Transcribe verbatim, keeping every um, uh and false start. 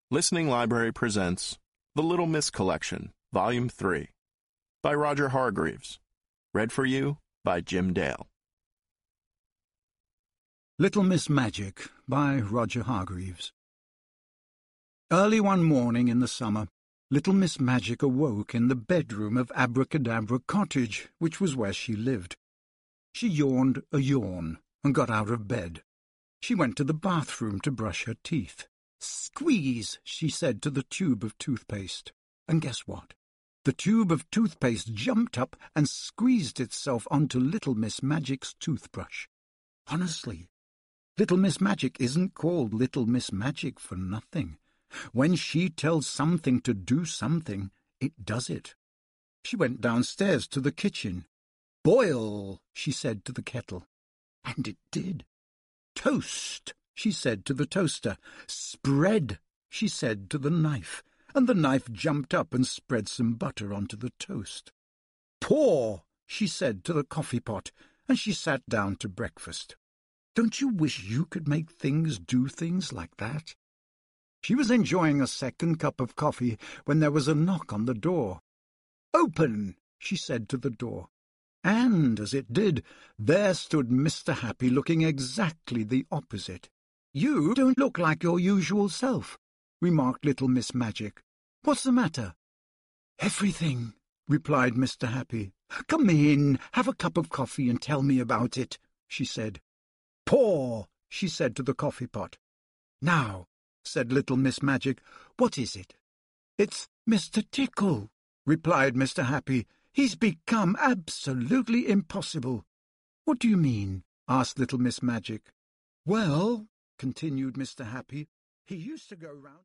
Listening Library presents The Little Miss Collection, Volume three, by Roger Hargreaves. Read for you by Jim Dale. Little Miss Magic by Roger Hargreaves. Early one morning in the summer, Little Miss Magic awoke in the bedroom of Abracadabra Cottage, which was where she lived. She yawned a yawn and got out of bed. She went to the bathroom to brush her teeth. "Squeeze," she said to the tube of toothpaste. And guess what? The tube of toothpaste jumped up and squeezed itself onto Little Miss Magic's toothbrush. Honestly, Little Miss Magic isn't called Little Miss Magic for nothing. When she tells something to do something, it does it. She went downstairs to the kitchen. "Boil," she said to the kettle. And it did. "Toast," she said to the toaster. "Spread," she said to the knife, and the knife jumped up and spread some butter onto the toast. "Pour," she said to the coffee pot, and she sat down to breakfast. Don't you wish you could make things do things like that? She was enjoying a second cup of coffee when there was a knock on the door. "Open," she said to the door. And, as it did, there stood Mister Happy looking exactly the opposite. "You don't look like your usual self," remarked Little Miss Magic. "What's the matter?" "Everything," replied Mister Happy. "Come in, have a cup of coffee and tell me about it," she said. "Pour," she said to the coffee pot. "Now," said Little Miss Magic, "what is it?" "It's Mister Tickle," replied Mister Happy. "He's become absolutely impossible." "What do you mean?" asked Little Miss Magic. "Well," continued Mister Happy, "he used to go round..."